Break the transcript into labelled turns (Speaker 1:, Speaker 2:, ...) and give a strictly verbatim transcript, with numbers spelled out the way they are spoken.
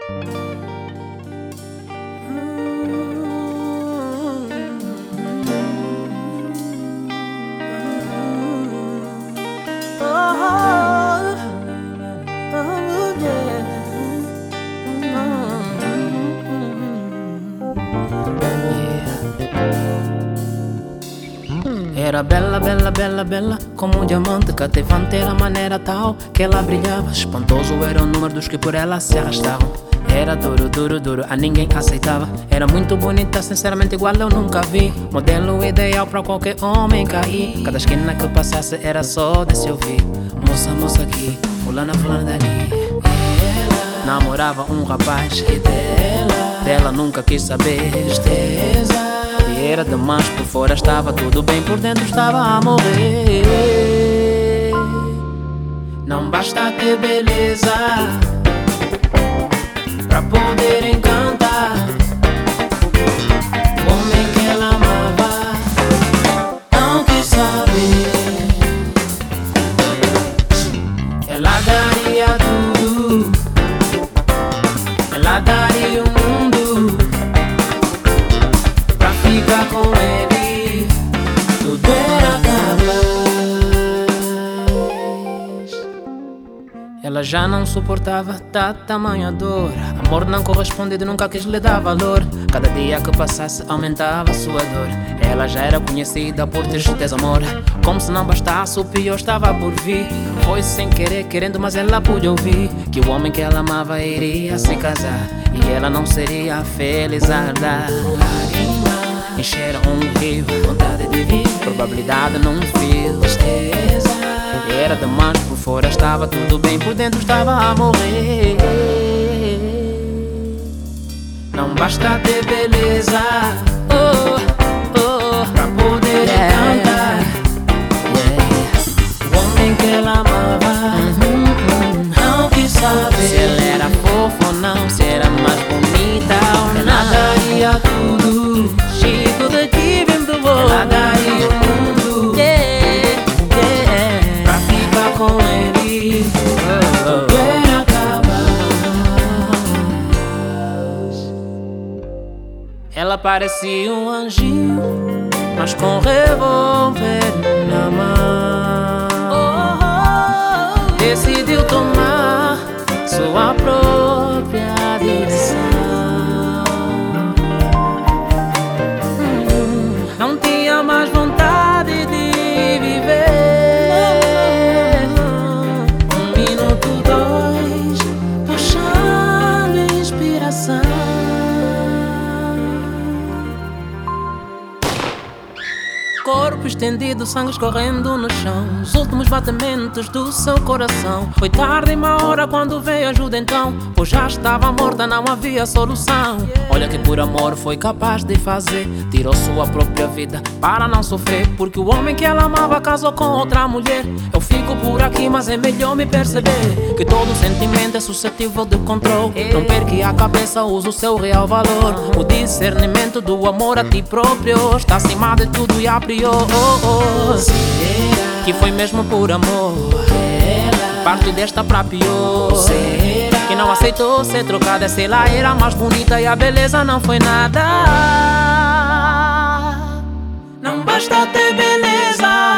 Speaker 1: Era bela, bela, bela, bela, como um diamante cativante. Era a maneira tal que ela brilhava. Espantoso era o número dos que por ela se arrastavam. Era duro, duro, duro, a ninguém aceitava. Era muito bonita, sinceramente igual eu nunca vi. Modelo ideal pra qualquer homem cair. Cada esquina que eu passasse era só de se ouvir. Moça, moça aqui, fulana, fulana dali. Ela namorava um rapaz que dela, dela nunca quis saber. Tristeza. E era demais, por fora estava tudo bem, por dentro estava a morrer. Não basta ter beleza pra poder encantar o homem que ela amava, não quis saber. Ela daria tudo, ela daria o mundo pra ficar com ele, tudo era capaz. Ela já não suportava da tamanha dor. Amor não correspondido, nunca quis lhe dar valor. Cada dia que passasse aumentava a sua dor. Ela já era conhecida por ter desamor. Como se não bastasse, o pior estava por vir. Foi sem querer, querendo, mas ela pôde ouvir que o homem que ela amava iria se casar e ela não seria feliz a dar. Encheram um rio, vontade de viver, probabilidade num fio, tristeza. Era demais, por fora estava tudo bem, por dentro estava a morrer. Não basta ter beleza, oh, oh, pra poder yeah, encantar yeah. O homem que ela amava, uhum, uhum, não quis saber se ela era fofa ou não, se era mais bonita ou não. Ela daria tudo, she could give him the world. Ela daria o mundo, yeah, yeah, pra ficar com ele, oh, oh. Era capaz. Ela parecia um anjinho, mas com revólver na mão, oh, oh, decidiu tomar sua própria direção. Não tinha mais vontade de viver. Um minuto, dois, puxando inspiração. Corpo estendido, sangue escorrendo no chão, os últimos batimentos do seu coração. Foi tarde e uma hora quando veio ajuda então, pois já estava morta, não havia solução. Olha que por amor foi capaz de fazer, tirou sua própria vida para não sofrer, porque o homem que ela amava casou com outra mulher. Eu fico por aqui, mas é melhor me perceber que todo sentimento é suscetível de controle. Não perque a cabeça, use o seu real valor. O discernimento do amor a ti próprio está acima de tudo e a priori. Oh, oh. Será que foi mesmo por amor? Ela parte desta pra pior. Será que não aceitou ser trocada? Se ela era mais bonita e a beleza não foi nada. Não basta ter beleza